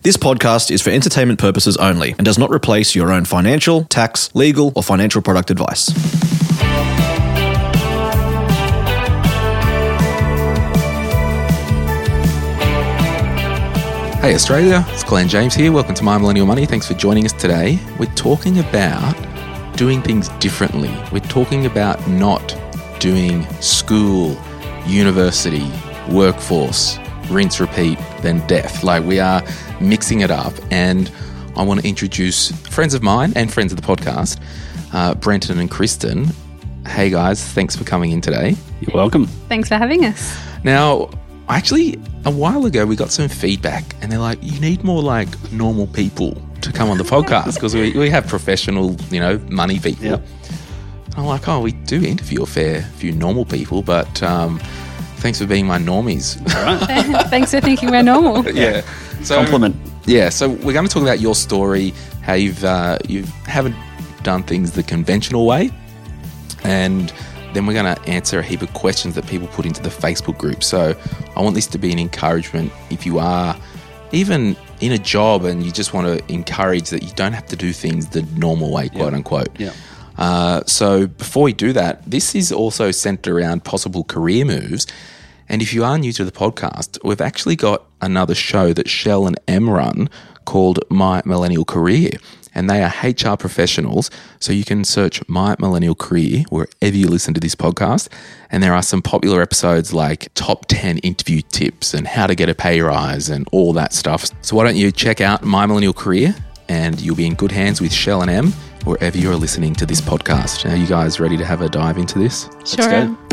This podcast is for entertainment purposes only and does not replace your own financial, tax, legal, or financial product advice. Hey Australia, it's Glenn James here. Welcome to My Millennial Money. Thanks for joining us today. We're talking about doing things differently. We're talking about not doing school, university, workforce, rinse, repeat, then death. Like, we are mixing it up, and I want to introduce friends of mine and friends of the podcast, Brenton and Kristen. Hey guys, thanks for coming in today. You're welcome. Thanks for having us. Now, actually, a while ago we got some feedback, and they're like, you need more like normal people to come on the podcast because we have professional, money people. Yep. And I'm like, we do interview a fair few normal people, but thanks for being my normies. All right. Thanks for thinking we're normal. Yeah. So, Compliment. Yeah. So we're going to talk about your story, how you haven't done things the conventional way, and then we're going to answer a heap of questions that people put into the Facebook group. So I want this to be an encouragement if you are even in a job and you just want to encourage that you don't have to do things the normal way, quote unquote. Yeah. So before we do that, this is also centered around possible career moves. And if you are new to the podcast, we've actually got another show that Shell and Em run called My Millennial Career. And they are HR professionals. So you can search My Millennial Career wherever you listen to this podcast. And there are some popular episodes like top 10 interview tips and how to get a pay rise and all that stuff. So why don't you check out My Millennial Career, and you'll be in good hands with Shell and Em wherever you're listening to this podcast. Are you guys ready to have a dive into this? Sure. Let's go.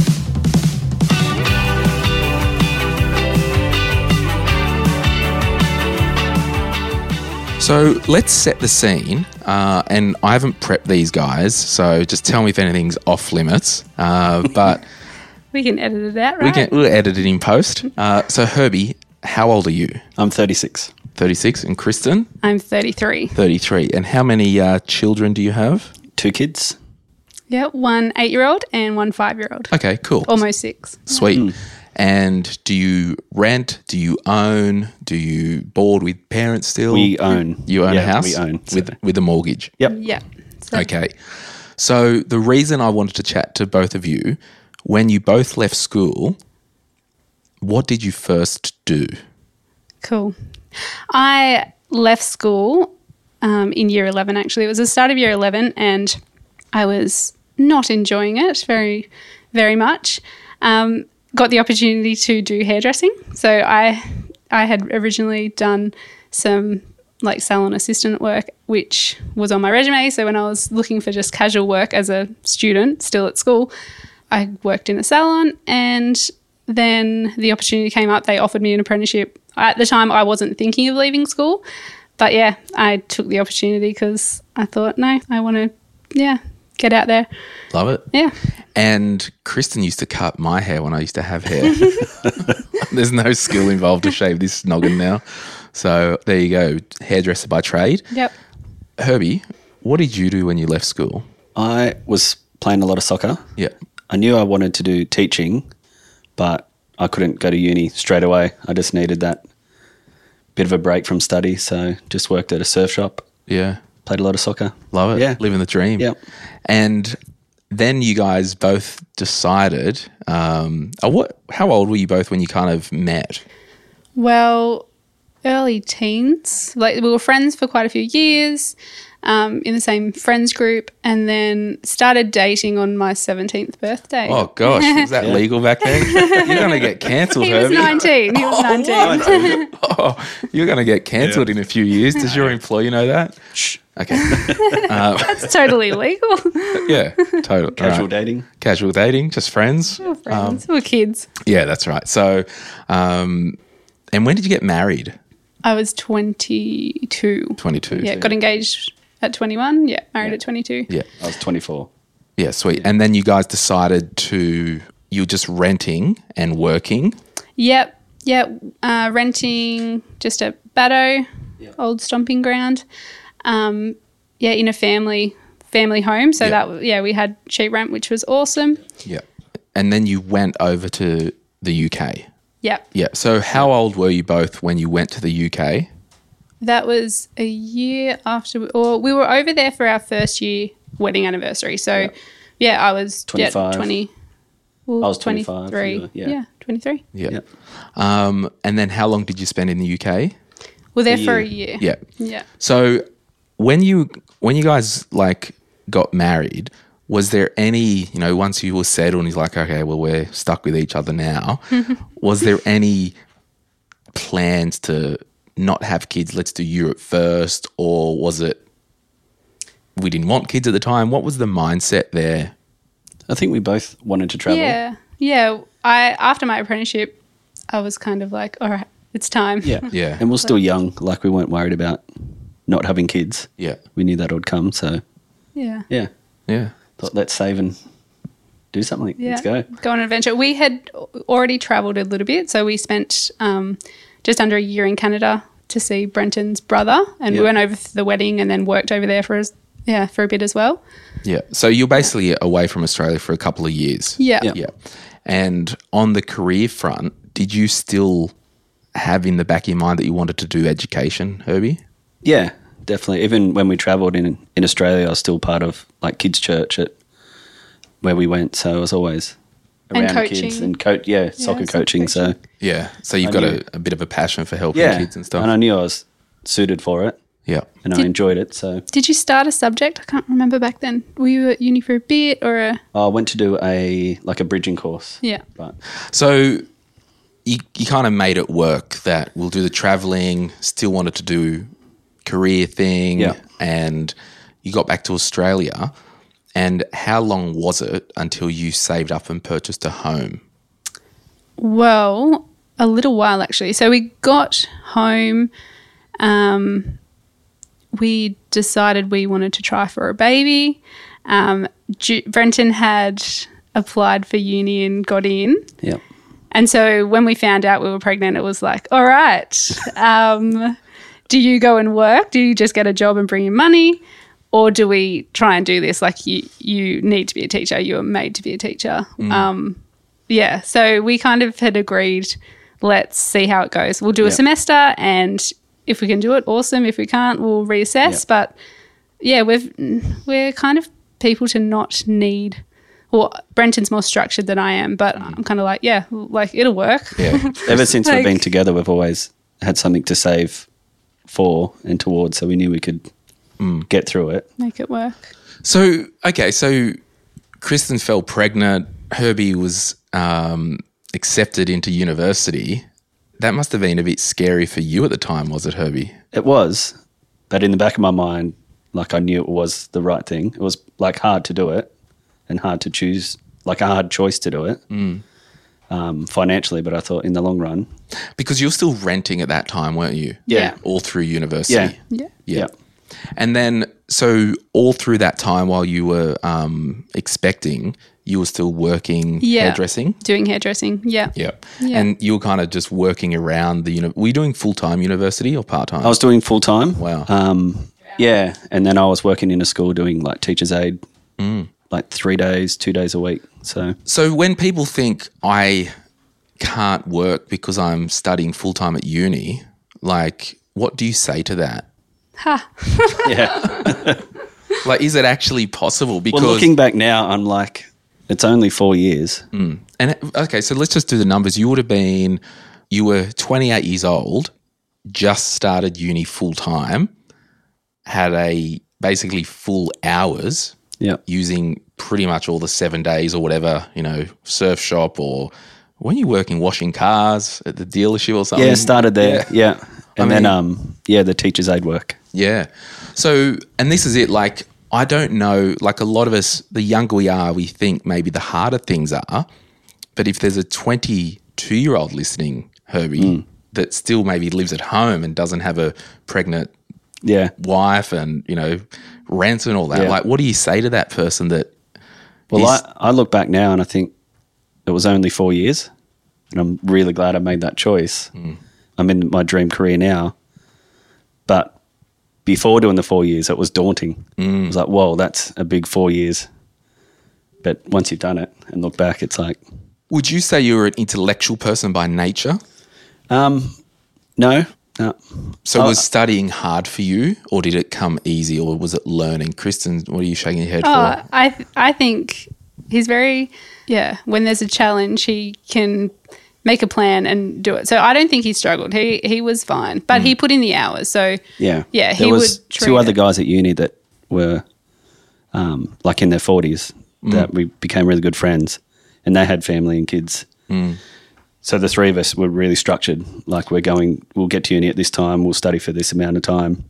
So let's set the scene, and I haven't prepped these guys, so just tell me if anything's off limits, but We can edit it out, right? we'll edit it in post. So Herbie, how old are you? I'm 36. 36, and Kristen? I'm 33. 33. And how many children do you have? 2 kids. Yeah, one 8-year-old and one 5-year-old. Okay, cool. Almost 6. Sweet. And do you rent? Do you own? Do you board with parents still? We own. You own a house? We own. With a mortgage? Yep. Yeah. So, Okay. So the reason I wanted to chat to both of you, when you both left school, what did you first do? Cool. I left school in year 11, actually. It was the start of year 11, and I was not enjoying it very, very much. Got the opportunity to do hairdressing. So I had originally done some like salon assistant work, which was on my resume. So when I was looking for just casual work as a student still at school, I worked in a salon, and then the opportunity came up. They offered me an apprenticeship. At the time, I wasn't thinking of leaving school, but yeah, I took the opportunity because I thought, no, I want to, get out there. Love it. Yeah. And Kristen used to cut my hair when I used to have hair. There's no skill involved to shave this noggin now. So there you go, hairdresser by trade. Yep. Herbie, what did you do when you left school? I was playing a lot of soccer. Yeah. I knew I wanted to do teaching, but I couldn't go to uni straight away. I just needed that bit of a break from study. So just worked at a surf shop, Yeah. played a lot of soccer. Love it. Yeah. Living the dream. Yep. And then you guys both decided, how old were you both when you kind of met? Well, early teens. Like, we were friends for quite a few years in the same friends group, and then started dating on my 17th birthday. Oh, gosh. Was that legal back then? You're going to get cancelled, He was Herbie. 19. He was 19. Oh, you're going to get cancelled in a few years. Does your employer know that? Shh. Okay. That's totally legal. Yeah, totally. Casual Right. dating. Casual dating, just friends. We were friends. We were kids. Yeah, that's right. So, and when did you get married? I was 22. 22. Yeah, got engaged at 21. Yeah, married at 22. Yeah. I was 24. Yeah, sweet. And then you guys decided you were just renting and working. Yep. Renting just a Batto, old stomping ground. In a family home. So we had sheep rent, which was awesome. Yeah. And then you went over to the UK. Yep. Yeah. So how old were you both when you went to the UK? That was a year after, or we were over there for our first year wedding anniversary. So, I was 25. 20. Well, I was 25, 23. you were- yeah. 23. Yeah. Yep. And then how long did you spend in the UK? We're there A for a year. year. Yeah. Yeah. So when you guys like got married, was there any, once you were settled and he's like, okay, well, we're stuck with each other now, was there any plans to not have kids, let's do Europe first, or was it we didn't want kids at the time? What was the mindset there? I think we both wanted to travel. Yeah. Yeah. After my apprenticeship, I was kind of like, all right, it's time. Yeah. Yeah. And we're still young. Like, we weren't worried about not having kids. Yeah. We knew that would come. So, Yeah. yeah. Yeah. Thought, let's save and do something. Yeah. Let's go. Go on an adventure. We had already travelled a little bit. So we spent just under a year in Canada to see Brenton's brother. And we Yeah. went over for the wedding and then worked over there for a bit as well. Yeah. So you're basically away from Australia for a couple of years. Yeah. Yeah. Yeah. And on the career front, did you still have in the back of your mind that you wanted to do education, Herbie? Yeah, definitely. Even when we travelled in Australia, I was still part of like kids' church at where we went. So I was always And around coaching. kids and soccer soccer coaching. So Yeah. So you've I got knew. a bit of a passion for helping yeah, kids and stuff. and I knew I was suited for it, Yeah. and I Did- enjoyed it. So Did you start a subject? I can't remember back then. Were you at uni for a bit or a... I went to do a bridging course. Yeah. But So you kind of made it work that we'll do the traveling, still wanted to do career thing, Yeah. and you got back to Australia. And how long was it until you saved up and purchased a home? Well, a little while actually. So we got home. We decided we wanted to try for a baby. Brenton had applied for uni and got in. yeah, And so when we found out we were pregnant, it was like, all right, do you go and work? Do you just get a job and bring in money? Or do we try and do this? Like you need to be a teacher. You were made to be a teacher. Yeah. So we kind of had agreed, let's see how it goes. We'll do a Yeah. semester, and if we can do it, awesome. If we can't, we'll reassess. Yeah. But yeah, we're kind of people to not need. Well, Brenton's more structured than I am, but I'm kind of like, yeah, like it'll work. Yeah. ever since we've been Like- together, we've always had something to save for and towards, so we knew we could get through it. Make it work. So, okay, so Kristen fell pregnant. Herbie was accepted into university. That must have been a bit scary for you at the time, was it, Herbie? It was, but in the back of my mind, like, I knew it was the right thing. It was like hard to do it and hard to choose, like a hard choice to do it financially. But I thought in the long run, Because you were still renting at that time, weren't you? Yeah. All through university. Yeah. Yeah. Yeah. And then, so all through that time while you were expecting, you were still working Yeah. hairdressing? Doing hairdressing. Yeah. Yeah. Yeah. And you were kind of just working around the were you doing full-time university or part-time? I was doing full time. Wow. Yeah, and then I was working in a school doing like teacher's aid, like 3 days, 2 days a week. So when people think I can't work because I'm studying full-time at uni, like, what do you say to that? Ha. yeah. Like, is it actually possible? Because Well, looking back now, I'm like, it's only 4 years. And okay, so let's just do the numbers. You were 28 years old, just started uni full time, had a basically full hours Yeah. using pretty much all the 7 days or whatever, surf shop, or when you working washing cars at the dealership or something. Yeah, started there. Yeah. And I then, the teacher's aid work. Yeah. So, and this is it. Like, I don't know, like a lot of us, the younger we are, we think maybe the harder things are. But if there's a 22-year-old listening, Herbie, that still maybe lives at home and doesn't have a pregnant Yeah. wife and, rent and all that, Yeah. like, what do you say to that person that, Well, is- I look back now and I think it was only 4 years. And I'm really glad I made that choice. I'm in my dream career now. But before doing the 4 years, it was daunting. It was like, whoa, that's a big 4 years. But once you've done it and look back, it's like, would you say you're an intellectual person by nature? no, No. So was studying hard for you, or did it come easy, or was it learning? Kristen, what are you shaking your head for? I think he's very, when there's a challenge, he can make a plan and do it. So I don't think he struggled. He was fine, but he put in the hours. So Yeah. he There was would treat two other it. guys at uni that were like in their 40s that we became really good friends, and they had family and kids. So the three of us were really structured. Like we'll get to uni at this time, we'll study for this amount of time,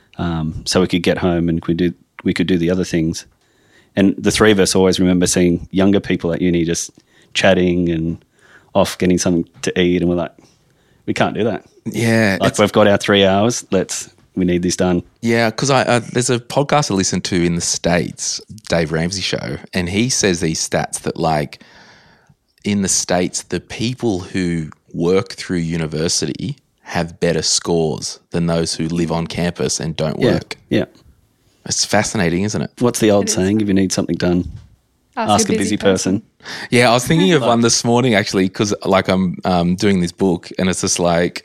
so we could get home and we could do the other things. And the three of us always remember seeing younger people at uni just chatting and off getting something to eat, and we're like, we can't do that. Yeah. Like we've got our 3 hours. We need this done. Yeah, because there's a podcast I listen to in the States, Dave Ramsey Show, and he says these stats that like in the States, the people who work through university have better scores than those who live on campus and don't work. Yeah. It's fascinating, isn't it? What's the old It is. saying? If you need something done, ask a busy person. Yeah, I was thinking of one this morning actually because like I'm doing this book and it's just like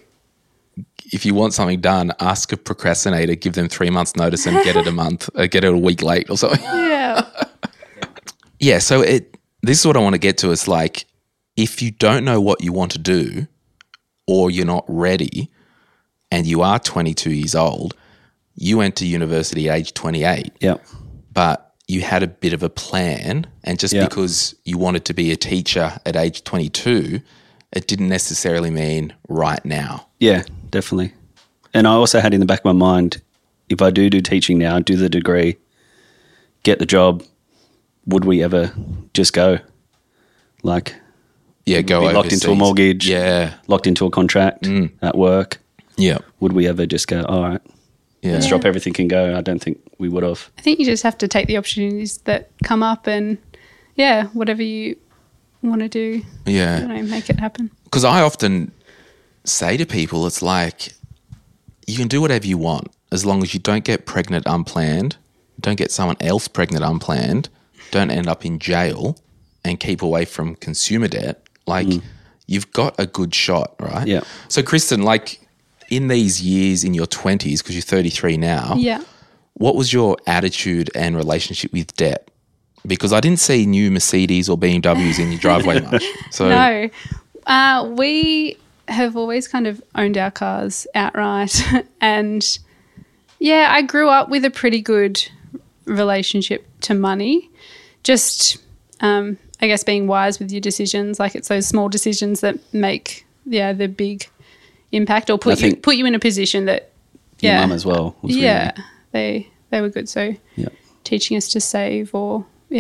if you want something done, ask a procrastinator, give them 3 months notice and get it a week late or something. Yeah. Yeah, so this is what I want to get to. It's like if you don't know what you want to do or you're not ready and you are 22 years old, you went to university at age 28, Yeah. but you had a bit of a plan, and just Yeah. because you wanted to be a teacher at age 22, it didn't necessarily mean right now. Yeah, definitely. And I also had in the back of my mind, if I do teaching now, do the degree, get the job, would we ever just go? Like, Yeah, go be overseas. locked into a mortgage, Yeah, locked into a contract at work. yeah, Would we ever just go, all right, yeah. let's drop everything and go? I don't think we would have. I think you just have to take the opportunities that come up and, whatever you want to do, Yeah. make it happen. Because I often say to people, it's like you can do whatever you want as long as you don't get pregnant unplanned, don't get someone else pregnant unplanned, don't end up in jail, and keep away from consumer debt. Like you've got a good shot, right? Yeah. So Kristen, like in these years in your 20s, because you're 33 now, Yeah. what was your attitude and relationship with debt? Because I didn't see new Mercedes or BMWs in your driveway much. So No. We have always kind of owned our cars outright. And I grew up with a pretty good relationship to money. Just, I guess, being wise with your decisions. Like it's those small decisions that make, the big impact or put you in a position that, Your mum as well. Was really- they were good. So Yeah. teaching us to save or,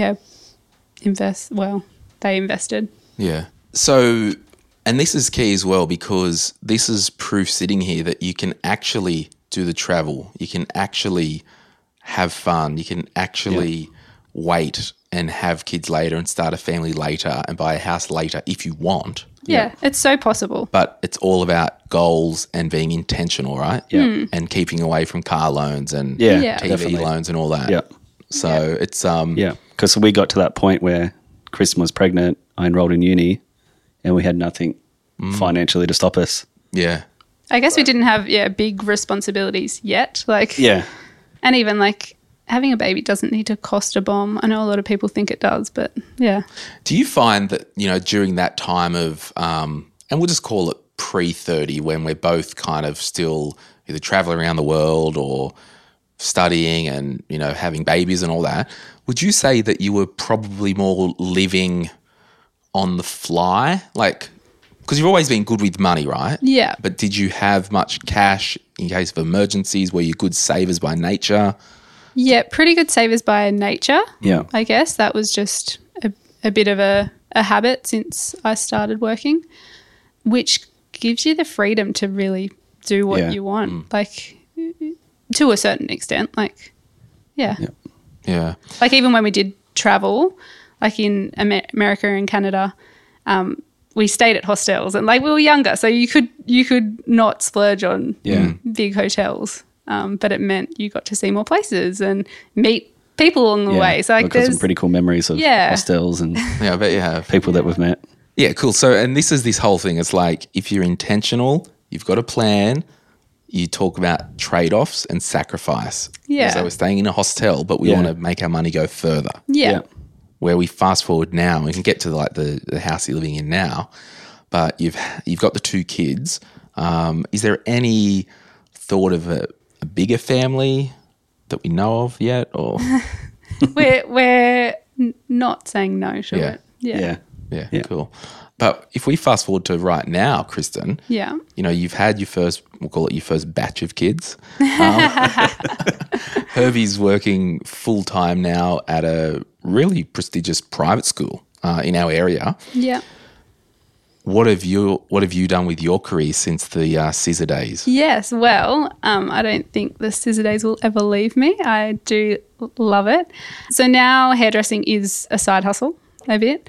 invest. Well, they invested. yeah. So, and this is key as well because this is proof sitting here that you can actually do the travel. You can actually have fun. You can actually wait and have kids later and start a family later and buy a house later if you want. Yeah, it's so possible. But it's all about goals and being intentional, right? Yeah. And keeping away from car loans and Yeah, Yeah. TV definitely. loans and all that. Yeah. So it's Yeah, because we got to that point where Kristen was pregnant, I enrolled in uni, and we had nothing financially to stop us. yeah. I guess we didn't have big responsibilities yet. Like Yeah. and even like having a baby doesn't need to cost a bomb. I know a lot of people think it does, but yeah. Do you find that, during that time of, and we'll just call it pre-30 when we're both kind of still either traveling around the world or studying and, having babies and all that, would you say that you were probably more living on the fly? Like, because you've always been good with money, right? Yeah. But did you have much cash in case of emergencies? Were you good savers by nature? Yeah, pretty good savers by nature. Yeah. I guess that was just a bit of a habit since I started working, which gives you the freedom to really do what Yeah. you want, like to a certain extent. Like, yeah. Yeah. Like even when we did travel, like in America and Canada, we stayed at hostels and like we were younger, so you could not splurge on big hotels, but it meant you got to see more places and meet people along the way. So like we've got some there's pretty cool memories of hostels and Yeah, I bet you have. people that we've met. Yeah, cool. So, and this is this whole thing. It's like if you're intentional, you've got a plan, you talk about trade-offs and sacrifice. Yeah. So we're staying in a hostel, but we Yeah. want to make our money go further. Yeah. Where we fast forward now, we can get to like the house you're living in now, but you've got the 2 kids. Is there any thought of a bigger family that we know of yet, or We're not saying no to Yeah. it. Yeah. yeah, cool. But if we fast forward to right now, Kristen, Yeah. you know, you've had your first, we'll call it your first batch of kids. Herbie's working full time now at a really prestigious private school in our area. Yeah. What have you done with your career since the scissor days? Yes, well, I don't think the scissor days will ever leave me. I do love it. So now hairdressing is a side hustle a bit.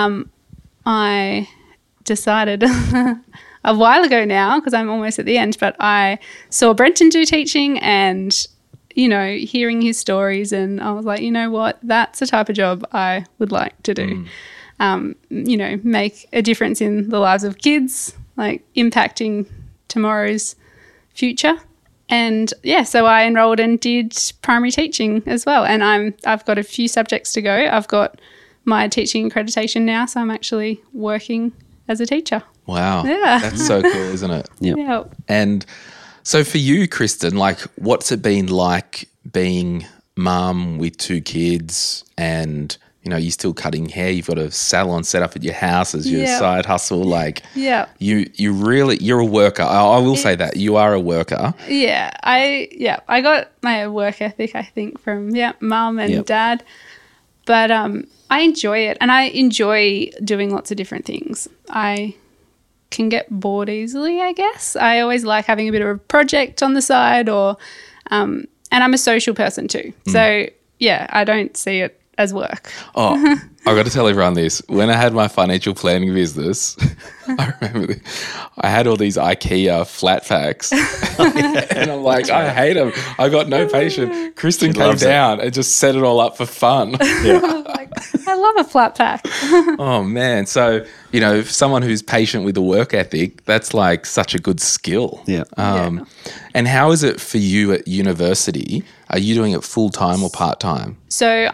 I decided a while ago now, because I'm almost at the end, but I saw Brenton do teaching and, you know, hearing his stories, and I was like, you know what, that's the type of job I would like to do. You know, make a difference in the lives of kids, like impacting tomorrow's future. And yeah, so I enrolled and did primary teaching as well. And I've got a few subjects to go. I've got my teaching accreditation now, so I'm actually working as a teacher. Wow. Yeah. That's so cool, isn't it? Yep. Yeah. And so for you, Kristen, like what's it been like being mum with 2 kids and, you know, you're still cutting hair, you've got a salon set up at your house as your Yeah. side hustle. Like Yeah. you're a worker. I will say that. You are a worker. Yeah, I got my work ethic, I think, from mum and Yep. dad. But I enjoy it, and I enjoy doing lots of different things. I can get bored easily, I guess. I always like having a bit of a project on the side, or and I'm a social person too. So yeah, I don't see it as work. Oh, I've got to tell everyone this. When I had my financial planning business, I remember I had all these IKEA flat packs. And I'm like, I hate them. I got no patience. Kristen came loves it. down and just set it all up for fun. Like, I love a flat pack. Oh, man. So, you know, someone who's patient with a work ethic, that's like such a good skill. Yeah. And how is it for you at university? Are you doing it full-time or part-time? So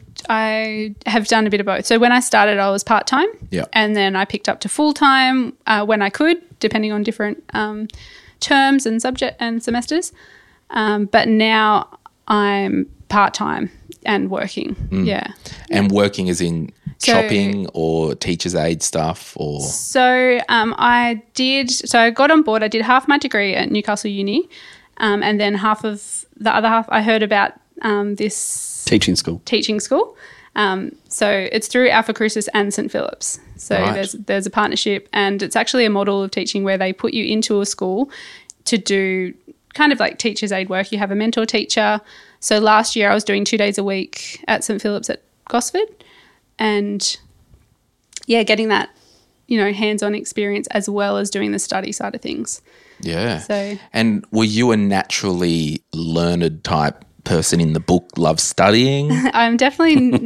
I have done a bit of both. So when I started, I was part-time. Yeah. And then I picked up to full-time when I could, depending on different terms and subject and semesters. But now I'm part-time and working. Yeah. And working as in So- shopping or teacher's aid stuff or... So I got on board. I did half my degree at Newcastle Uni, and then the other half I heard about this Teaching school. teaching school. So it's through Alpha Crucis and St Philip's. So Right. there's a partnership, and it's actually a model of teaching where they put you into a school to do kind of like teacher's aid work. You have a mentor teacher. So last year I was doing 2 days a week at St Philip's at Gosford, and yeah, getting that, you know, hands-on experience as well as doing the study side of things. Yeah. So- And were you a naturally learned type person in the book, love studying? I'm definitely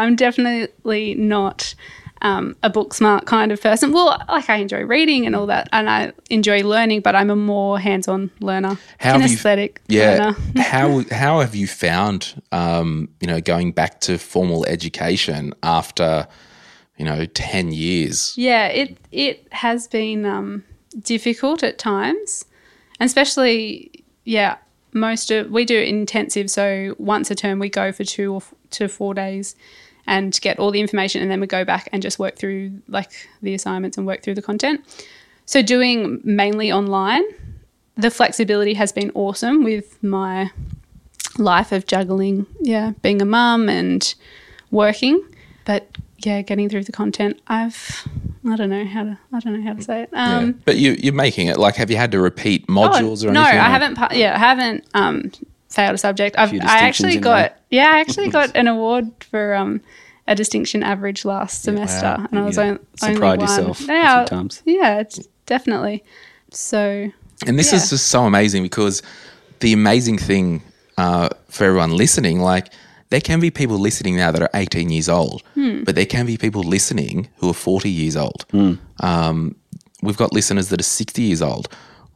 not a book smart kind of person. Well, like I enjoy reading and all that, and I enjoy learning, but I'm a more hands-on learner, kinesthetic learner. How have you found, you know, going back to formal education after, you know, 10 years? Yeah, it has been difficult at times, and especially we do intensive. So once a term we go for 2 to 4 days and get all the information, and then we go back and just work through like the assignments and work through the content. So doing mainly online, the flexibility has been awesome with my life of juggling, being a mum and working. But yeah, getting through the content, I don't know how to say it. Yeah. But you're making it. Like, have you had to repeat modules or anything? No, I haven't. I haven't failed a subject. I few actually distinctions in I actually got an award for a distinction average last semester, wow. and I was only So one. pride yourself a Yeah, few times. Yeah, definitely. So And this is just so amazing, because the amazing thing for everyone listening, like, there can be people listening now that are 18 years old, but there can be people listening who are 40 years old. We've got listeners that are 60 years old.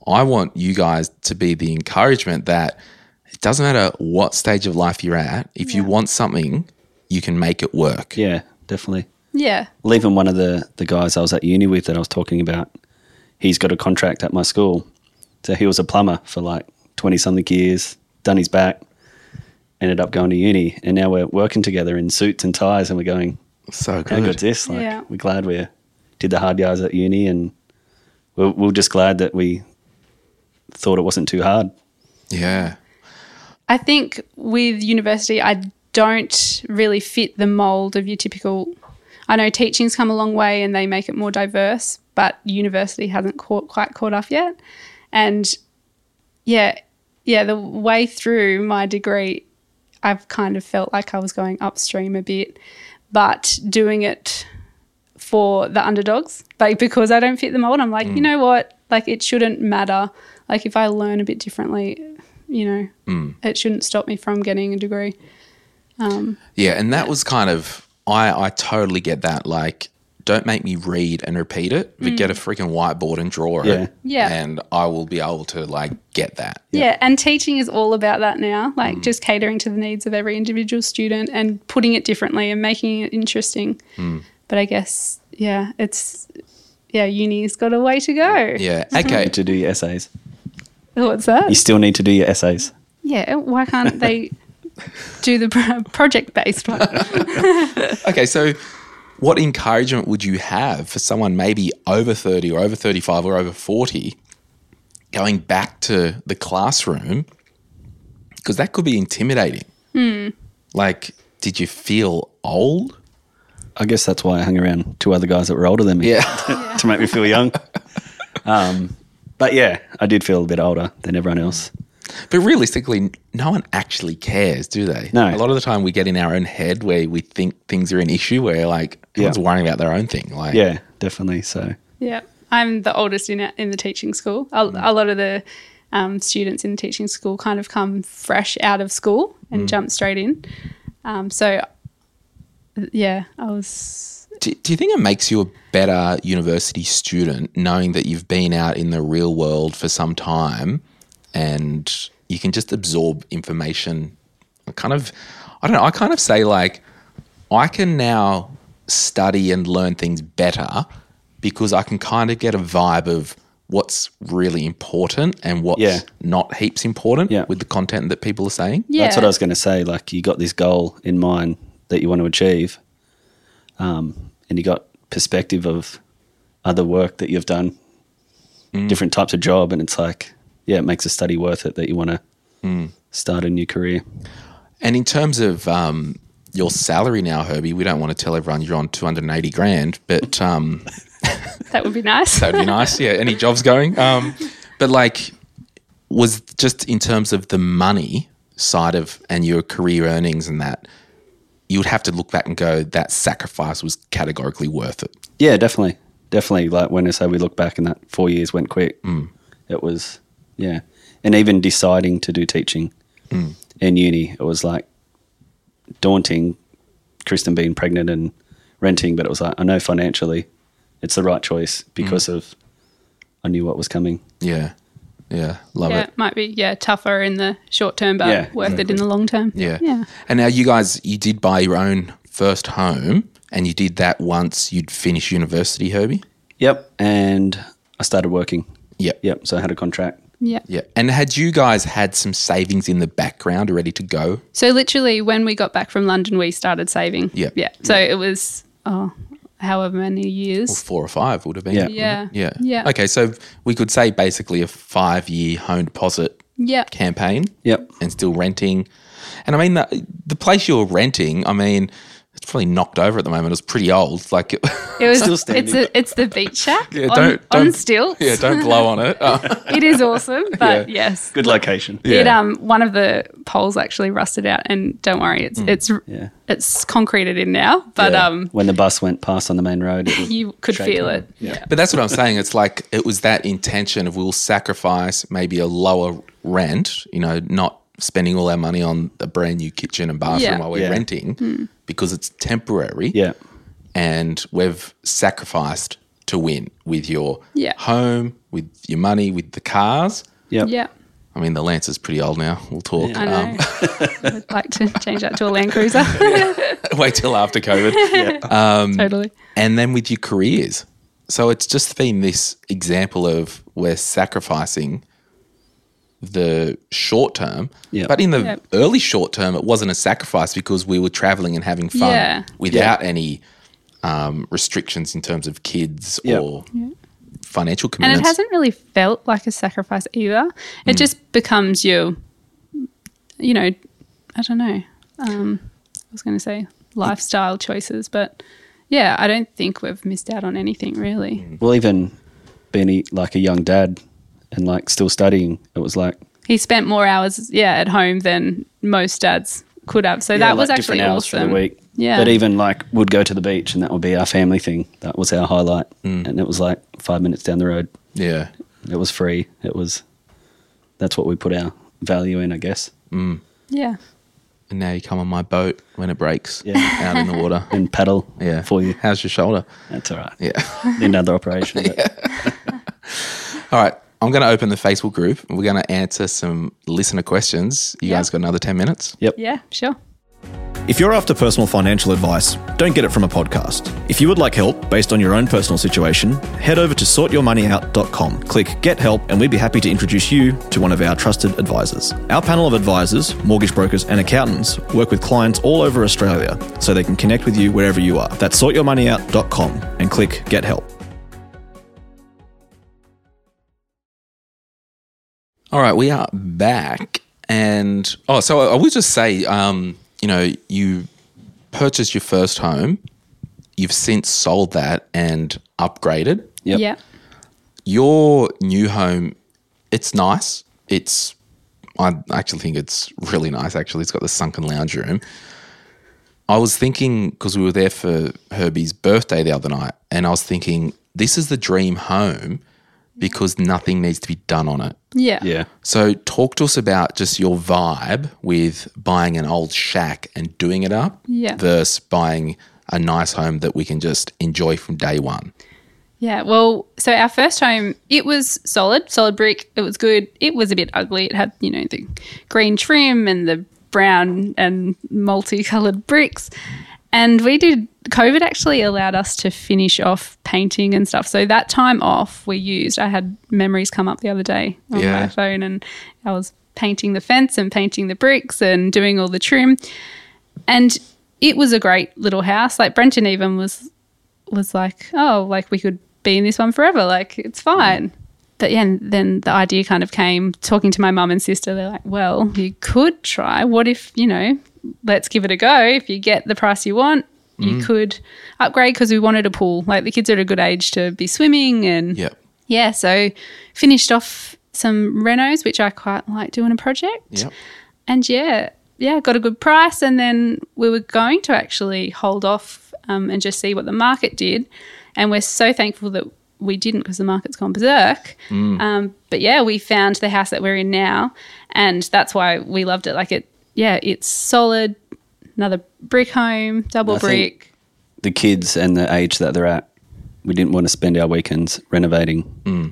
I want you guys to be the encouragement that it doesn't matter what stage of life you're at. If you want something, you can make it work. Yeah, definitely. Yeah. Well, even one of the guys I was at uni with that I was talking about, he's got a contract at my school. So he was a plumber for like 20-something years, done his back, ended up going to uni, and now we're working together in suits and ties, and we're going, So how good. good's this? Like, Yeah. we're glad we did the hard yards at uni, and we're just glad that we thought it wasn't too hard. Yeah. I think with university, I don't really fit the mold of your typical. I know teaching's come a long way and they make it more diverse, but university hasn't quite caught up yet. And yeah, the way through my degree, I've kind of felt like I was going upstream a bit, but doing it for the underdogs, like because I don't fit the mold, I'm like, you know what? Like it shouldn't matter. Like if I learn a bit differently, it shouldn't stop me from getting a degree. Yeah, and that was kind of I totally get that. Like, don't make me read and repeat it, but get a freaking whiteboard and draw it. Yeah. And I will be able to like get that. Yeah, and teaching is all about that now, like just catering to the needs of every individual student and putting it differently and making it interesting. But I guess, uni's got a way to go. Yeah. Okay. To do your essays. What's that? You still need to do your essays. Yeah, why can't they do the project-based one? Okay, so what encouragement would you have for someone maybe over 30 or over 35 or over 40 going back to the classroom? Because that could be intimidating. Like, did you feel old? I guess that's why I hung around two other guys that were older than me to make me feel young. But yeah, I did feel a bit older than everyone else. But realistically, no one actually cares, do they? No. A lot of the time we get in our own head where we think things are an issue where like everyone's worrying about their own thing. Like, Yeah, definitely. So Yeah, I'm the oldest in the teaching school. A lot of the students in the teaching school kind of come fresh out of school and jump straight in. I was... Do you think it makes you a better university student knowing that you've been out in the real world for some time and you can just absorb information? I kind of say like I can now study and learn things better because I can kind of get a vibe of what's really important and what's not heaps important with the content that people are saying. Yeah. that's what I was going to say. Like you got this goal in mind that you want to achieve, and you got perspective of other work that you've done, different types of job, and it's like, it makes a study worth it that you want to start a new career. And in terms of your salary now, Herbie, we don't want to tell everyone you're on 280 grand, but That would be nice. that'd be nice. Yeah, any jobs going? But like, was just in terms of the money side of and your career earnings and that, you would have to look back and go, that sacrifice was categorically worth it. Yeah, definitely. Definitely. Like when I say we look back and that 4 years went quick, it was, And even deciding to do teaching in uni, it was like daunting, Kristen being pregnant and renting, but it was like, I know financially it's the right choice because of I knew what was coming. Yeah. Yeah. Love it. It might be tougher in the short term, but worth it in the long term. Yeah. And now you guys, you did buy your own first home and you did that once you'd finished university, Herbie? Yep. And I started working. Yep. So I had a contract. Yeah. Yeah. And had you guys had some savings in the background ready to go? So literally when we got back from London, we started saving. Yep. Yeah. So it was, however many years. Or 4 or 5 would have been. Yeah. Yeah. Okay, so we could say basically a 5-year home deposit Yeah. campaign. Yep. And still renting. And I mean, the place you were renting, I mean, it's probably knocked over at the moment. It's pretty old. Like It was. Still standing. It's the beach shack Yeah, on don't- stilts. yeah, don't blow on it. It is awesome, but yes, Good location. it one of the poles actually rusted out, and don't worry, it's concreted in now, but When the bus went past on the main road, it was you could shaking. feel it. Yeah. But that's what I'm saying. It's like it was that intention of we'll sacrifice maybe a lower rent, not spending all our money on a brand new kitchen and bathroom while we're renting because it's temporary. Yeah. And we've sacrificed to win with your Yeah. home, with your money, with the cars. Yep. Yeah. I mean, the Lancer's pretty old now. We'll talk. I know. I'd like to change that to a Land Cruiser. Wait till after COVID. Totally. And then with your careers. So it's just been this example of we're sacrificing the short term. Yeah. But in the Yep. early short term, it wasn't a sacrifice because we were traveling and having fun Yeah. without any restrictions in terms of kids Yep. or financial And commitments. it hasn't really felt like a sacrifice either. It just becomes your, I don't know. I was going to say lifestyle choices, but yeah, I don't think we've missed out on anything really. Well, even being like a young dad and like still studying, it was like He spent more hours, at home than most dads could have. So that was like actually different hours awesome. for the week. Yeah. But even like would go to the beach and that would be our family thing. That was our highlight. And it was like 5 minutes down the road. Yeah. It was free. That's what we put our value in, I guess. Yeah. And now you come on my boat when it breaks Yeah. out in the water. And paddle Yeah. for you. How's your shoulder? That's all right. Yeah. Another operation. But All right. I'm going to open the Facebook group. We're going to answer some listener questions. You Yeah. guys got another 10 minutes? Yep. Yeah, sure. If you're after personal financial advice, don't get it from a podcast. If you would like help based on your own personal situation, head over to sortyourmoneyout.com. Click Get Help and we'd be happy to introduce you to one of our trusted advisors. Our panel of advisors, mortgage brokers and accountants work with clients all over Australia so they can connect with you wherever you are. That's sortyourmoneyout.com and click Get Help. All right, we are back. And, so I would just say, you purchased your first home. You've since sold that and upgraded. Yep. Yeah. Your new home, it's nice. I actually think it's really nice, actually. It's got the sunken lounge room. I was thinking, because we were there for Herbie's birthday the other night, and I was thinking, this is the dream home because nothing needs to be done on it. Yeah. Yeah. So talk to us about just your vibe with buying an old shack and doing it up versus buying a nice home that we can just enjoy from day one. Yeah, well, so our first home, it was solid brick. It was good. It was a bit ugly. It had, the green trim and the brown and multicolored bricks. And COVID actually allowed us to finish off painting and stuff. So that time off I had memories come up the other day on my phone, and I was painting the fence and painting the bricks and doing all the trim. And it was a great little house. Like Brenton even was like, oh, like we could be in this one forever. Like it's fine. But yeah, and then the idea kind of came talking to my mum and sister. They're like, well, you could try. What if, let's give it a go. If you get the price you want, you could upgrade, because we wanted a pool. Like the kids are at a good age to be swimming. And so finished off some renos, which I quite like doing a project. Yep. And got a good price. And then we were going to actually hold off and just see what the market did. And we're so thankful that we didn't, because the market's gone berserk. But we found the house that we're in now, and that's why we loved it. Like it's solid, another brick home, double brick. The kids and the age that they're at, we didn't want to spend our weekends renovating.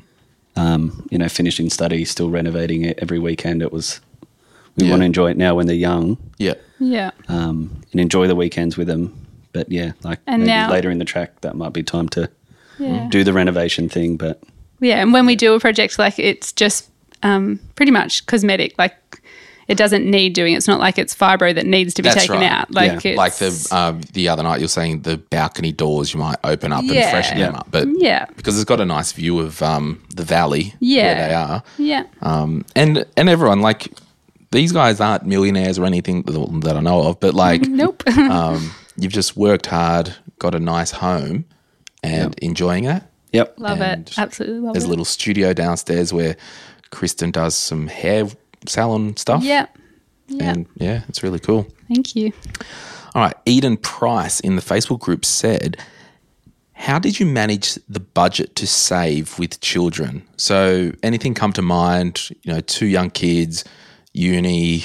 Finishing study, still renovating it every weekend. We want to enjoy it now when they're young. Yeah. Yeah. And enjoy the weekends with them. But and maybe now, later in the track, that might be time to do the renovation thing. But and when we do a project, like it's just pretty much cosmetic. Like it doesn't need doing. It's not like it's fibro that needs to be That's taken right. out. Like it's, like the other night, you're saying the balcony doors you might open up and freshen them up, but because it's got a nice view of the valley where they are. Yeah. And everyone, like, these guys aren't millionaires or anything that I know of, but like, Nope. You've just worked hard, got a nice home, and enjoying it. Yep. Love And it. Absolutely love There's it. a little studio downstairs where Kristen does some hair salon stuff. Yeah. Yeah. And it's really cool. Thank you. All right. Eden Price in the Facebook group said, how did you manage the budget to save with children? So anything come to mind, 2 young kids, uni,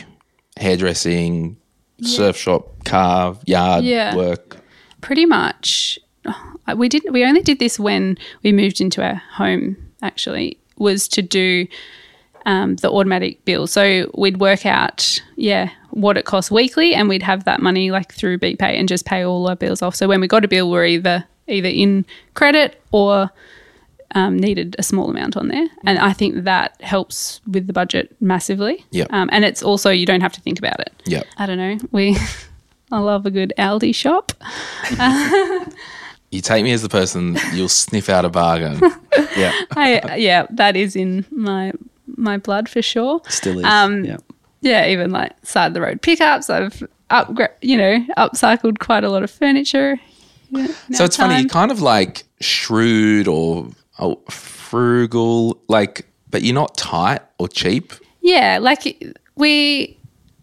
hairdressing, surf shop, car, yard, work? Pretty much we only did this when we moved into our home, actually, was to do the automatic bill. So we'd work out, what it costs weekly, and we'd have that money like through BPay and just pay all our bills off. So when we got a bill, we're either in credit or needed a small amount on there. And I think that helps with the budget massively. Yep. And it's also, you don't have to think about it. Yep. I don't know. I love a good Aldi shop. You take me as the person, you'll sniff out a bargain. Yeah. That is in my blood for sure. Still is. Yeah, even like side of the road pickups. I've upcycled quite a lot of furniture. So it's funny, you're kind of like shrewd or frugal, like, but you're not tight or cheap. Yeah, like we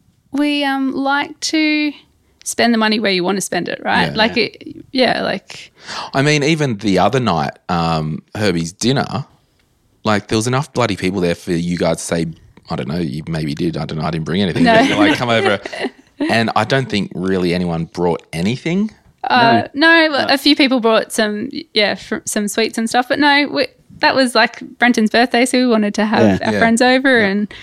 like to spend the money where you want to spend it, right? Yeah, I mean, even the other night, Herbie's dinner, like there was enough bloody people there for you guys to say, I don't know, you maybe did, I don't know, I didn't bring anything. No. But like come over. And I don't think really anyone brought anything. No, a few people brought some sweets and stuff, but no, that was like Brenton's birthday, so we wanted to have our friends over and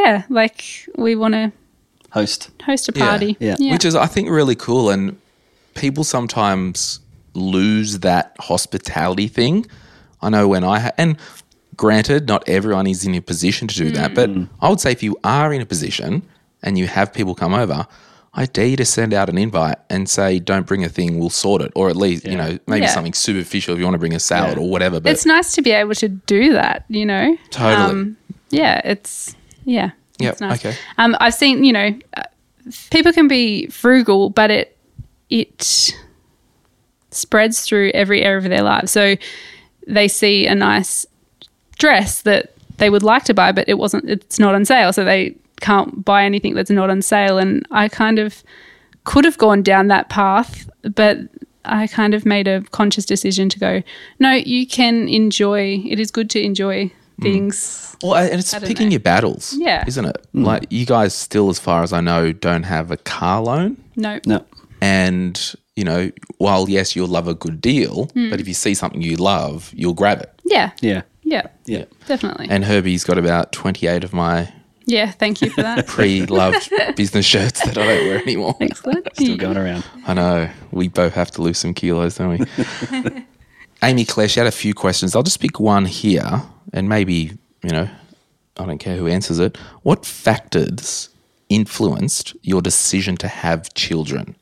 we want to Host a party. Yeah. Which is, I think, really cool. And people sometimes lose that hospitality thing. I know when and granted, not everyone is in a position to do that, but I would say if you are in a position and you have people come over, I dare you to send out an invite and say, don't bring a thing, we'll sort it. Or at least, maybe something superficial if you want to bring a salad or whatever. But it's nice to be able to do that, Totally. It's nice. Okay. I've seen, people can be frugal, but it spreads through every area of their lives. So they see a nice dress that they would like to buy, but it's not on sale. So they can't buy anything that's not on sale. And I kind of could have gone down that path, but I kind of made a conscious decision to go, no, you can enjoy, it is good to enjoy things. Well, and it's picking your battles, isn't it? Like you guys still, as far as I know, don't have a car loan. No. And, while yes, you'll love a good deal, but if you see something you love, you'll grab it. Yeah. Yeah. Yeah. Definitely. And Herbie's got about 28 of my thank you for that. pre-loved business shirts that I don't wear anymore. Excellent. Still going around. I know. We both have to lose some kilos, don't we? Amy Claire, she had a few questions. I'll just pick one here and maybe, I don't care who answers it. What factors influenced your decision to have children?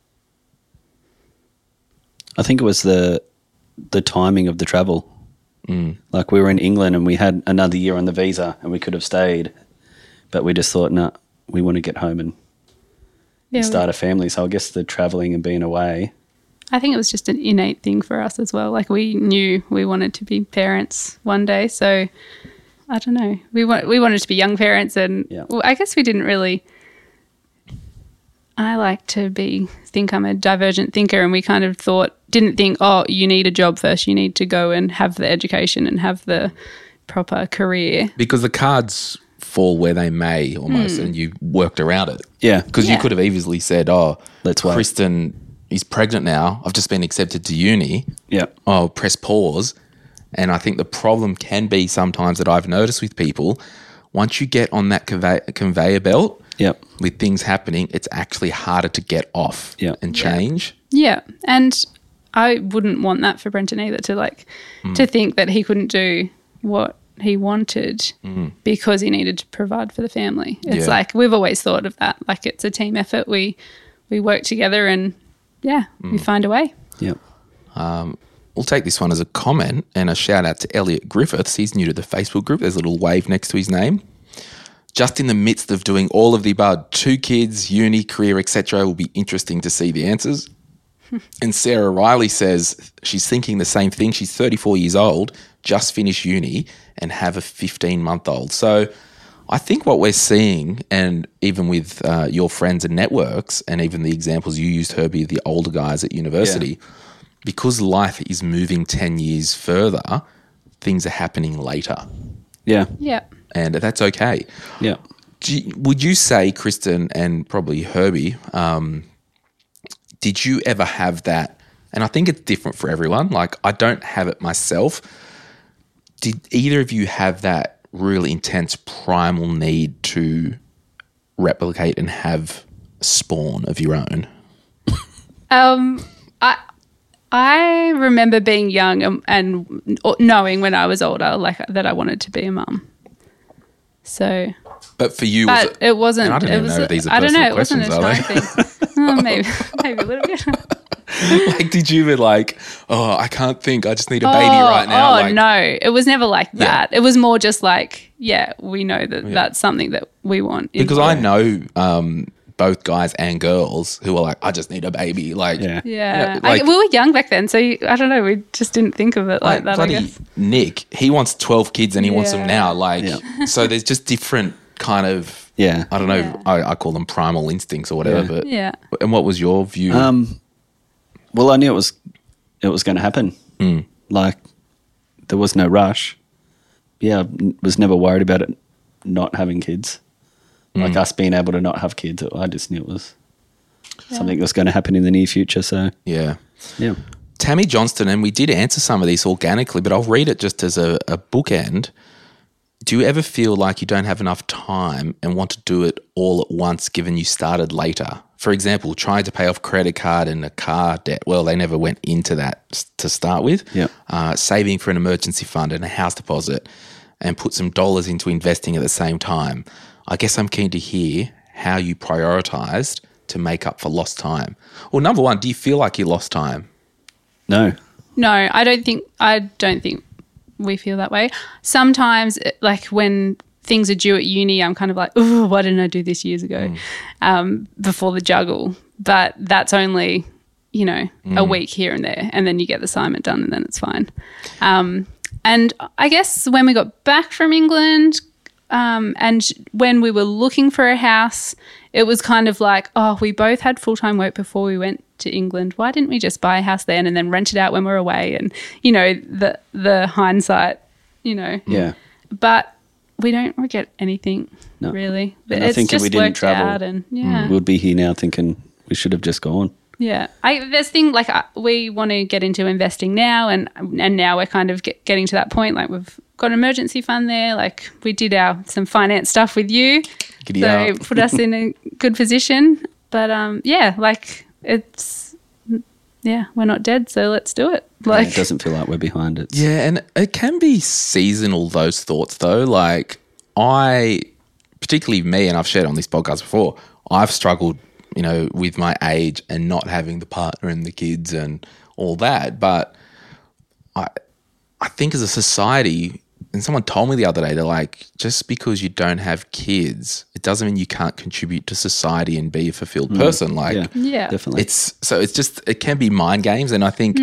I think it was the timing of the travel. Like we were in England and we had another year on the visa and we could have stayed, but we just thought, no, we want to get home and start a family. So I guess the traveling and being away. I think it was just an innate thing for us as well. Like we knew we wanted to be parents one day. So I don't know. We wanted to be young parents and I guess we didn't really. I like to think I'm a divergent thinker, and we kind of didn't think, oh, you need a job first. You need to go and have the education and have the proper career. Because the cards fall where they may almost, and you worked around it. Yeah. Because you could have easily said, oh, let's wait. Kristen is pregnant now. I've just been accepted to uni. Yeah. Oh, press pause. And I think the problem can be sometimes that I've noticed with people, once you get on that conveyor belt, with things happening, it's actually harder to get off and change. Yeah. And I wouldn't want that for Brenton either, to think that he couldn't do what he wanted because he needed to provide for the family. It's like we've always thought of that. Like it's a team effort. We work together and we find a way. Yeah. We'll take this one as a comment and a shout out to Elliot Griffiths. He's new to the Facebook group. There's a little wave next to his name. Just in the midst of doing all of the above, 2 kids, uni, career, etc., will be interesting to see the answers. And Sarah Riley says she's thinking the same thing. She's 34 years old, just finished uni, and have a 15-month-old. So I think what we're seeing, and even with your friends and networks, and even the examples you used, Herbie, the older guys at university, because life is moving 10 years further, things are happening later. Yeah. Yeah. And that's okay. Yeah. Would you say, Kristen and probably Herbie, did you ever have that and I think it's different for everyone. Like, I don't have it myself. Did either of you have that really intense primal need to replicate and have spawn of your own? I remember being young and knowing when I was older, like, that I wanted to be a mum. So, But for you, but it wasn't. and I don't it even was. know if these are I don't know. personal It wasn't a questions, time thing. Maybe a little bit. like, did you be like, oh, I can't think, I just need a baby right now? Oh like, no, it was never like Yeah. that. It was more just like, yeah, we know that that's something that we want. because I know both guys and girls who are like, I just need a baby. Like, Yeah. Yeah, you know, like- we were young back then, so I don't know. We just didn't think of it like that. I bloody guess. Nick, he wants 12 kids and he wants them Yeah. now. Like, Yeah. so there's just different kind of, Yeah. I don't know, Yeah. I call them primal instincts or whatever. Yeah. But Yeah. And what was your view? Well, I knew it was going to happen. Like, there was no rush. Yeah, I was never worried about it not having kids. Like us being able to not have kids, I just knew it was something that was going to happen in the near future. So, yeah. yeah. Tammy Johnston, and we did answer some of these organically, but I'll read it just as a bookend. Do you ever feel like you don't have enough time and want to do it all at once given you started later? For example, trying to pay off credit card and a car debt. Well, they never went into that to start with. Yep. Saving for an emergency fund and a house deposit and put some dollars into investing at the same time. I guess I'm keen to hear how you prioritised to make up for lost time. Well, number one, do you feel like you lost time? No. No, I don't think we feel that way. Sometimes, like when things are due at uni, I'm kind of like, oh, why didn't I do this years ago, before the juggle? But that's only, a week here and there, and then you get the assignment done, and then it's fine. And I guess when we got back from England, and when we were looking for a house, it was kind of like, oh, we both had full-time work before we went to England. Why didn't we just buy a house then and then rent it out when we're away? And, the hindsight, Yeah. But we don't regret anything, No. really. And I think if just we didn't worked travel, out and, yeah. we'd be here now thinking we should have just gone. Yeah, there's thing like we want to get into investing now, and now we're kind of getting to that point. Like we've got an emergency fund there. Like we did some finance stuff with you, Giddy so up. put us in a good position. But we're not dead, so let's do it. Like It doesn't feel like we're behind it. Yeah, and it can be seasonal, those thoughts, though. Like, particularly me, and I've shared on this podcast before, I've struggled, with my age and not having the partner and the kids and all that. But I think as a society, and someone told me the other day, they're like, just because you don't have kids, it doesn't mean you can't contribute to society and be a fulfilled person. Like, Yeah. Definitely. it can be mind games. And I think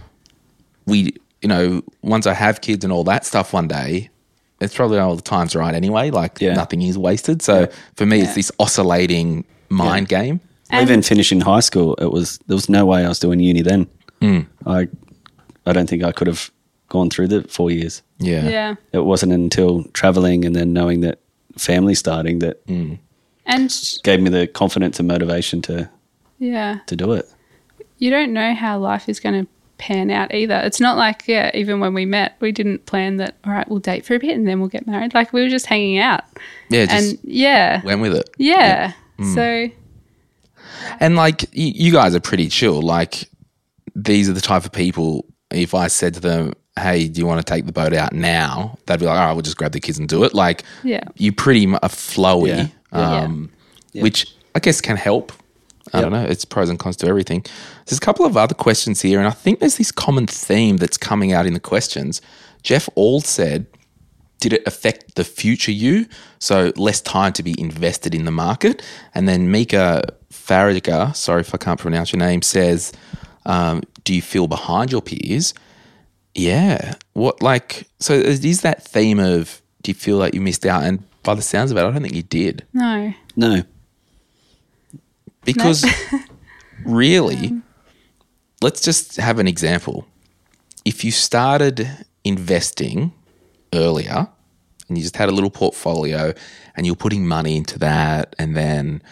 once I have kids and all that stuff one day, it's probably all the time's right anyway. Like nothing is wasted. So for me, it's this oscillating mind game. Even finishing high school, there was no way I was doing uni then. I don't think I could have gone through the 4 years. Yeah. yeah, It wasn't until traveling and then knowing that family starting that and gave me the confidence and motivation to yeah, do it. you don't know how life is going to pan out either. It's not like, even when we met, we didn't plan that, all right, we'll date for a bit and then we'll get married. Like we were just hanging out. Yeah, just And went with it. yeah. So And like you guys are pretty chill. Like these are the type of people, if I said to them, hey, do you want to take the boat out now? They'd be like, all right, we'll just grab the kids and do it. Like you pretty much flowy, which I guess can help. I don't know. It's pros and cons to everything. There's a couple of other questions here, and I think there's this common theme that's coming out in the questions. Jeff Auld said, did it affect the future you? So less time to be invested in the market. And then Mika Faragher, sorry if I can't pronounce your name, says, do you feel behind your peers? Yeah. So is that theme of, do you feel like you missed out? And by the sounds of it, I don't think you did. no. No. Because really, let's just have an example. If you started investing earlier and you just had a little portfolio and you're putting money into that, and then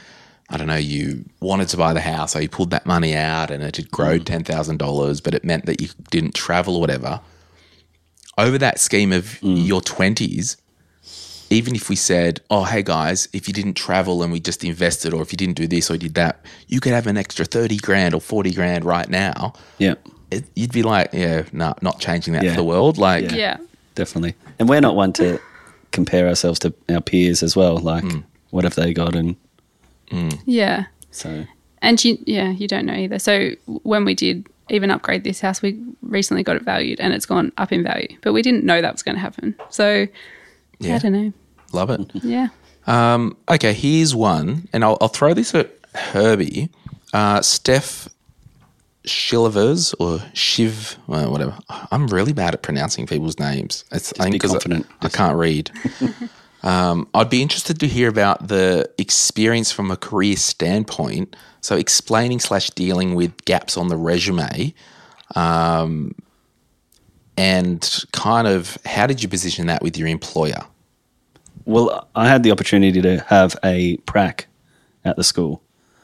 I don't know, you wanted to buy the house, so you pulled that money out and it had grown $10,000, but it meant that you didn't travel or whatever. Over that scheme of your 20s, even if we said, oh, hey guys, if you didn't travel and we just invested, or if you didn't do this or you did that, you could have an extra 30 grand or 40 grand right now. Yeah. You'd be like, yeah, no, not changing that for the world. Like, Yeah. Definitely. And we're not one to compare ourselves to our peers as well. Like, what have they got? And Yeah. so, And you don't know either. So when we did even upgrade this house, we recently got it valued and it's gone up in value. But we didn't know that was going to happen. So I don't know. love it. Yeah. Okay, here's one, and I'll throw this at Herbie. Steph Shilivers or Shiv, whatever. I'm really bad at pronouncing people's names. I think be 'cause confident. I can't read. I'd be interested to hear about the experience from a career standpoint. So explaining / dealing with gaps on the resume, and kind of how did you position that with your employer? well, I had the opportunity to have a prac at the school.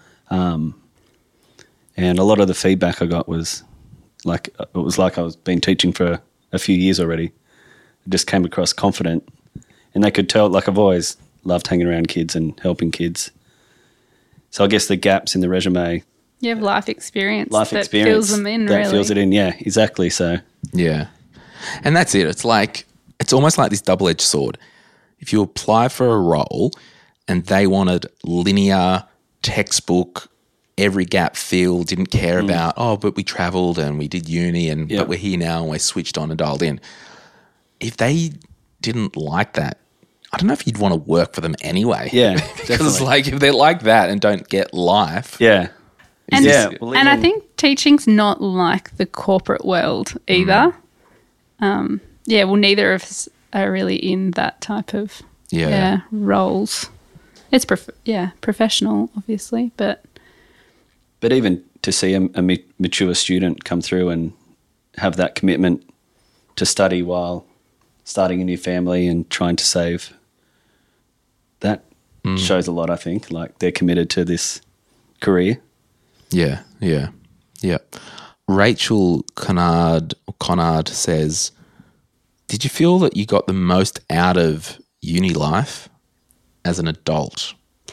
And a lot of the feedback I got was like, it was like I was been teaching for a few years already. I just came across confident, and they could tell, like, I've always loved hanging around kids and helping kids. So I guess the gaps in the resume, You have life experience life that experience, fills them in, that really. fills it in. Yeah, exactly. So Yeah. And that's it. It's like, it's almost like this double-edged sword. If you apply for a role and they wanted linear, textbook, every gap filled, didn't care about, oh, but we traveled and we did uni and Yeah. but we're here now and we're switched on and dialed in. If they didn't like that, I don't know if you'd want to work for them anyway. yeah, Because it's definitely. like if they're like that and don't get life. Yeah. And, Yeah, well, and I even- think teaching's not like the corporate world either. Well, neither of us are really in that type of Yeah. roles. It's professional, obviously, but But even to see a mature student come through and have that commitment to study while starting a new family and trying to save, that shows a lot, I think. Like, they're committed to this career. Yeah. Rachel Conard says, did you feel that you got the most out of uni life as an adult?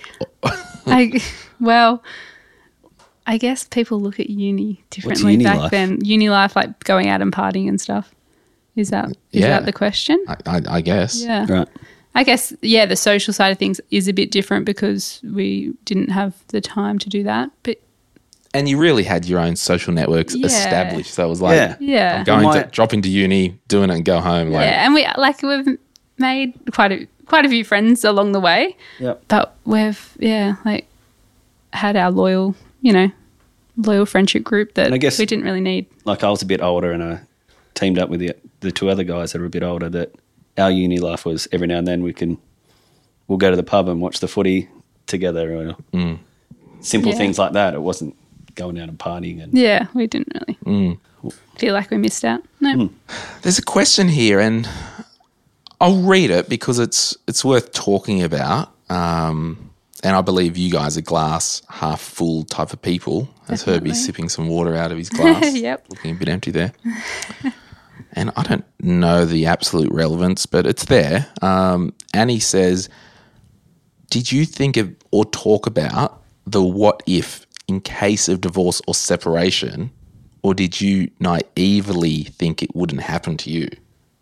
I guess people look at uni differently uni back life? then. Uni life, like going out and partying and stuff. Is that the question? I guess. Yeah. Right. I guess, the social side of things is a bit different because we didn't have the time to do that. But And you really had your own social networks Yeah. established. So it was like, Yeah. yeah. I'm going My- to drop into uni, doing it and go home. Like, Yeah, and we've made quite a few friends along the way. Yep. But we've had our loyal friendship group that And I guess- we didn't really need. Like, I was a bit older and I teamed up with the two other guys that are a bit older, that our uni life was every now and then we'll go to the pub and watch the footy together, or simple Yeah. things like that. It wasn't going out and partying. And Yeah, we didn't really feel like we missed out. No. there's a question here, and I'll read it because it's worth talking about. And I believe you guys are glass half full type of people, as Definitely. Herbie's sipping some water out of his glass. Yep. Looking a bit empty there. And I don't know the absolute relevance, but it's there. Annie says, did you think of or talk about the what if in case of divorce or separation, or did you naively think it wouldn't happen to you?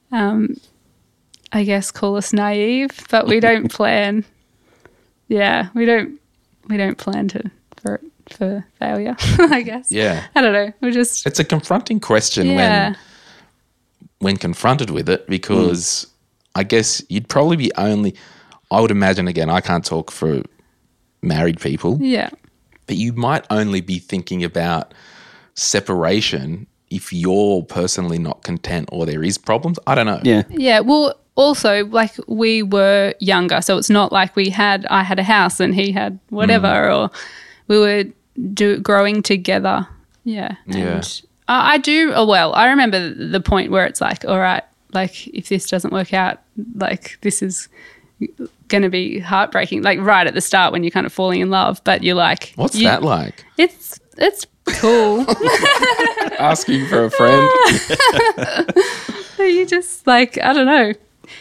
I guess call us naive, but we don't plan. Yeah, we don't plan for failure, I guess. Yeah. I don't know. We're just It's a confronting question when confronted with it, because I guess you'd probably be I would imagine, again, I can't talk for married people, yeah. but you might only be thinking about separation if you're personally not content or there is problems. I don't know. yeah, Yeah, well, also, like, we were younger, so it's not like I had a house and he had whatever, or we were growing together. Yeah. Yeah. And I remember the point where it's like, all right, like, if this doesn't work out, like, this is going to be heartbreaking, like right at the start when you're kind of falling in love, but you're like, What's that like? It's cool. Asking for a friend. So you just like, I don't know.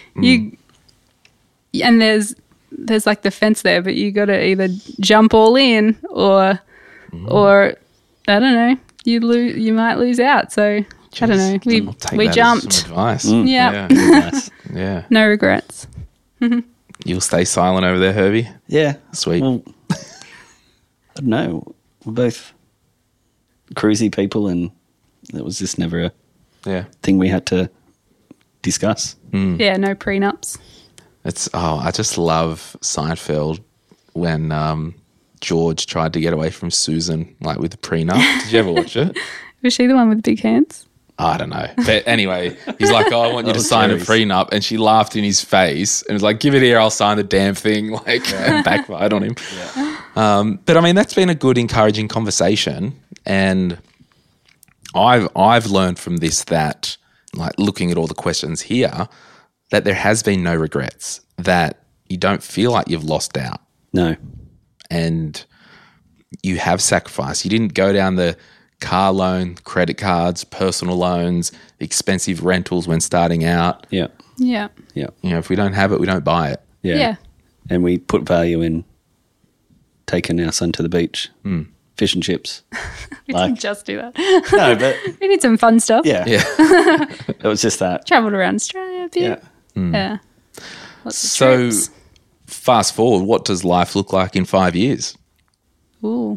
And there's like the fence there, but you got to either jump all in or I don't know, you might lose out. So I don't know. I'll take We that as jumped. some advice. Yeah. Nice. Yeah. No regrets. You'll stay silent over there, Herbie? Yeah. Sweet. Well, I don't know. We're both cruisy people, and it was just never a Yeah. thing we had to discuss. Yeah, no prenups. I just love Seinfeld when George tried to get away from Susan, like with the prenup. Did you ever watch it? Was she the one with the big hands? I don't know. But anyway, he's like, I want you to was sign a Jerry's. prenup. And she laughed in his face and was like, give it here, I'll sign the damn thing. Like, and backfired on him. But I mean, that's been a good, encouraging conversation. And I've learned from this that, like, looking at all the questions here, that there has been no regrets, that you don't feel like you've lost out No. and you have sacrificed. You didn't go down the car loan, credit cards, personal loans, expensive rentals when starting out. Yeah. Yeah. Yeah. You know, if we don't have it, we don't buy it. Yeah. Yeah. And we put value in taking our son to the beach, fish and chips. We Like- didn't just do that. No, but We did some fun stuff. yeah. Yeah. It was just that. Travelled around Australia a bit. Yeah. Yeah. Lots of So trips. fast forward, what does life look like in 5 years? Ooh.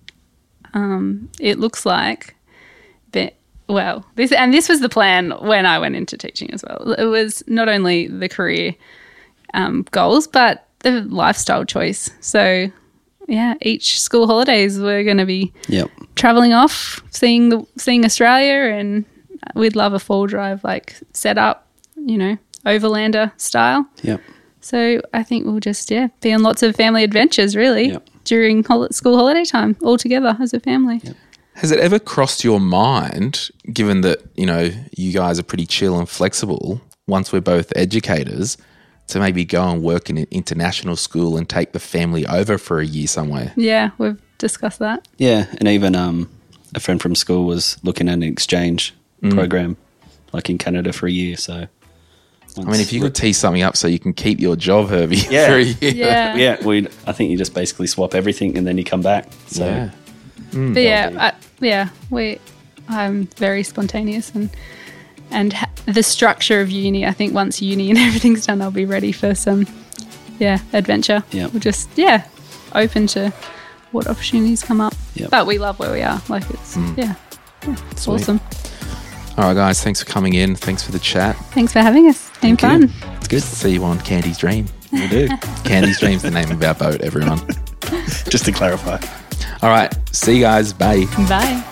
It looks like this was the plan when I went into teaching as well. It was not only the career goals, but the lifestyle choice. So yeah, each school holidays we're going to be Yep. traveling off, seeing Australia, and we'd love a fall drive like set up, overlander style. Yep. So I think we'll just be on lots of family adventures really Yep. during school holiday time all together as a family. Has it ever crossed your mind, given that, you guys are pretty chill and flexible, once we're both educators, to maybe go and work in an international school and take the family over for a year somewhere? Yeah, we've discussed that. Yeah. And even a friend from school was looking at an exchange program, like in Canada for a year. So, I mean, if you could tee something up so you can keep your job, Herbie, Yeah. for a year. Yeah. yeah, I think you just basically swap everything and then you come back. So, Yeah. But I'm very spontaneous and the structure of uni. I think once uni and everything's done, I'll be ready for some adventure. Yeah. We're just open to what opportunities come up. Yeah. But we love where we are. Like it's it's awesome. All right, guys, thanks for coming in. Thanks for the chat. Thanks for having us. Been fun. it's good. See you on Candy's Dream. We'll do. Candy's Dream's the name of our boat, everyone. Just to clarify. All right, see you guys. Bye. Bye.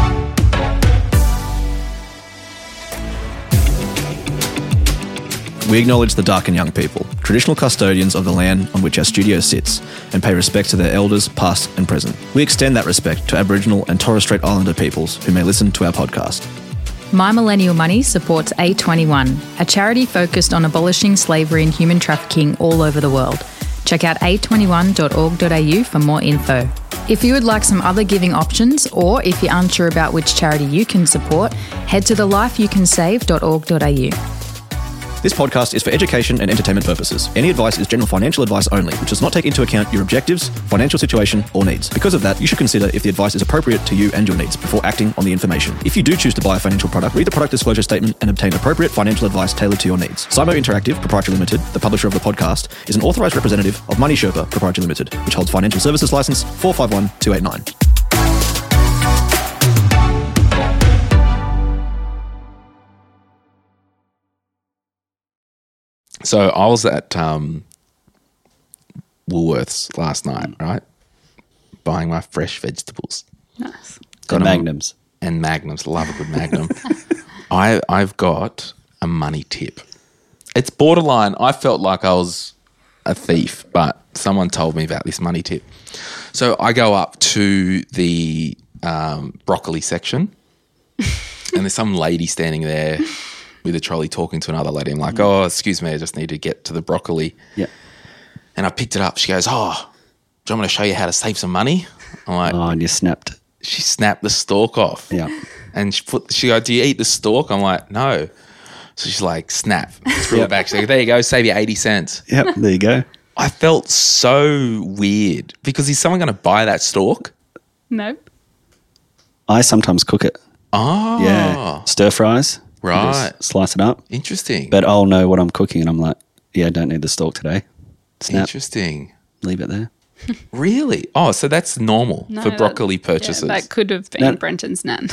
We acknowledge the Darkin Young people, traditional custodians of the land on which our studio sits, and pay respect to their elders, past and present. We extend that respect to Aboriginal and Torres Strait Islander peoples who may listen to our podcast. My Millennial Money supports A21, a charity focused on abolishing slavery and human trafficking all over the world. Check out a21.org.au for more info. If you would like some other giving options, or if you're unsure about which charity you can support, head to thelifeyoucansave.org.au. This podcast is for education and entertainment purposes. Any advice is general financial advice only, which does not take into account your objectives, financial situation, or needs. Because of that, you should consider if the advice is appropriate to you and your needs before acting on the information. If you do choose to buy a financial product, read the product disclosure statement and obtain appropriate financial advice tailored to your needs. Simo Interactive Proprietary Limited, the publisher of the podcast, is an authorized representative of Money Sherpa Proprietary Limited, which holds financial services license 451289. So I was at Woolworths last night, right? Buying my fresh vegetables. Nice. Got And 'em- Magnums. And Magnums. Love a good Magnum. I've got a money tip. It's borderline. I felt like I was a thief, but someone told me about this money tip. So I go up to the broccoli section and there's some lady standing there with a trolley talking to another lady. I'm like, oh, excuse me, I just need to get to the broccoli. Yeah. And I picked it up. She goes, "Oh, do you want me to show you how to save some money?" I'm like, Oh, and you snapped. she snapped the stalk off. Yeah. And she goes, "Do you eat the stalk?" I'm like, "No." So she's like, "Snap." Threw it back. She's like, "There you go. Save you 80 cents." Yep. There you go. I felt so weird because is someone going to buy that stalk? No. I sometimes cook it. Oh. Yeah. Stir fries. Right. Just slice it up. Interesting. But I'll know what I'm cooking and I'm like, yeah, I don't need the stalk today. Snap. Interesting. Leave it there. Really? Oh, so that's normal No, for that- broccoli Yeah, purchases. that could have been No. Brenton's nan.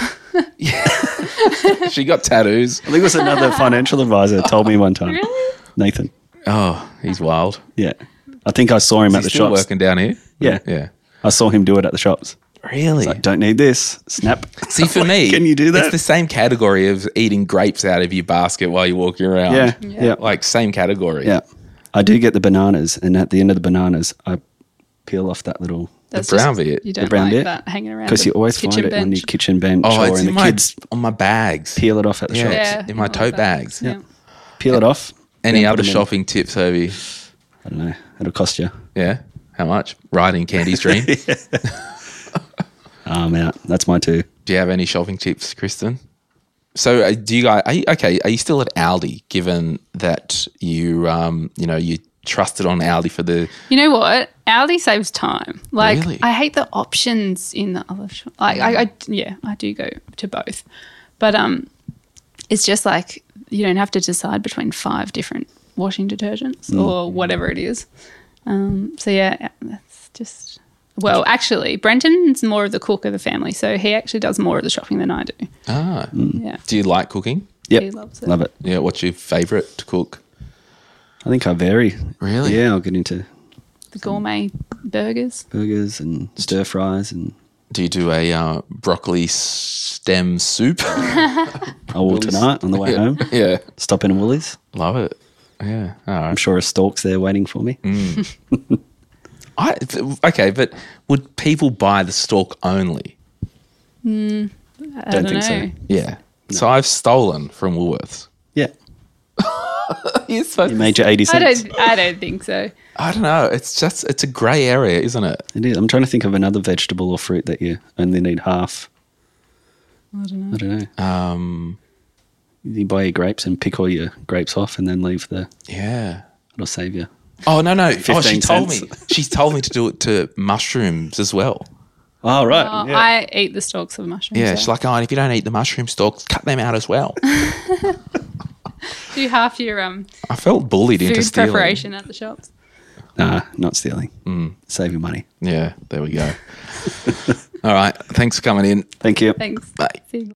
She got tattoos. I think it was another financial advisor that told me one time. Really? Nathan. Oh, he's wild. Yeah. I think I saw him Is at he the still shops. working down here? Yeah. Yeah. I saw him do it at the shops. Really? Like, don't need this. Snap. See, for me, Can you do that? It's the same category of eating grapes out of your basket while you're walking around. Yeah. Yeah. Yeah. Like, same category. Yeah. I do get the bananas, and at the end of the bananas, I peel off that little, That's brown just- bit. You don't brown like bit. that hanging around. because the you always find kitchen it on your bench. kitchen bench Oh, or it's in in the kids on my bags. peel it off at the Yeah. shops. Yeah, in my I like tote that. bags. Yeah. Peel it off. Any then other put 'em in. shopping tips, Herbie? I don't know. It'll cost you. Yeah. How much? Riding Candy's dream. I'm out. That's my two. Do you have any shopping tips, Kristen? So, do you guys? Are you still at Aldi? Given that you trusted on Aldi for the. You know what? Aldi saves time. Like, Really? I hate the options in the other shop. Like, I do go to both, but it's just like you don't have to decide between 5 different washing detergents or whatever it is. So yeah, that's just. Well, actually, Brenton's more of the cook of the family, so he actually does more of the shopping than I do. Ah. Yeah, Do you like cooking? Yep. he loves it. Love it. Yeah. What's your favourite to cook? I think I vary. Really? Yeah, I'll get into The gourmet burgers. burgers and stir fries, and Do you do a broccoli stem soup? I will tonight on the way home. Yeah. Stop in a Woolies. Love it. Yeah. All I'm right. sure a stalk's there waiting for me. Okay, but would people buy the stalk only? I Don't don't think so. know. Yeah. So I've stolen from Woolworths. Yeah. You're supposed You made your 80 cents. I don't think so. I don't know. It's a grey area, isn't it? It is. I'm trying to think of another vegetable or fruit that you only need half. I don't know. I don't know. You buy your grapes and pick all your grapes off and then leave the. Yeah. It'll save you. Oh no! Oh, she 15 told me. cents. She's told me to do it to mushrooms as well. Oh, right. Oh, yeah. I eat the stalks of mushrooms. Yeah, so. she's like, oh, and if you don't eat the mushroom stalks, cut them out as well. Do half your I felt bullied into food stealing. preparation at the shops. Nah, not stealing. Save your money. Yeah, there we go. All right, thanks for coming in. Thank you. Thanks. Bye. See you.